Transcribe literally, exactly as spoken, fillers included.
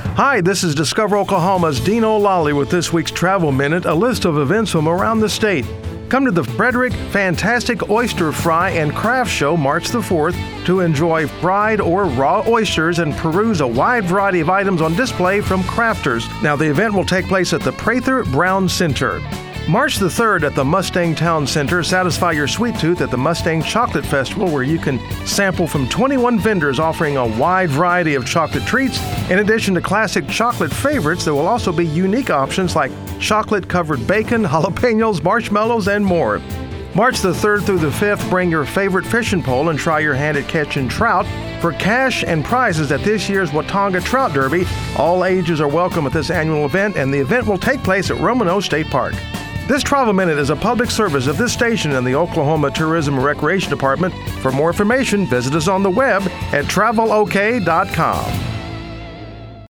Hi, this is Discover Oklahoma's Dean O'Lally with this week's Travel Minute, a list of events from around the state. Come to the Frederick Fantastic Oyster Fry and Craft Show March the fourth to enjoy fried or raw oysters and peruse a wide variety of items on display from crafters. Now, the event will take place at the Prather Brown Center. March the third at the Mustang Town Center, satisfy your sweet tooth at the Mustang Chocolate Festival, where you can sample from twenty-one vendors offering a wide variety of chocolate treats. In addition to classic chocolate favorites, there will also be unique options like chocolate-covered bacon, jalapenos, marshmallows, and more. March the third through the fifth, bring your favorite fishing pole and try your hand at catching trout for cash and prizes at this year's Watonga Trout Derby. All ages are welcome at this annual event, and the event will take place at Romano State Park. This Travel Minute is a public service of this station and the Oklahoma Tourism and Recreation Department. For more information, visit us on the web at travel o k dot com.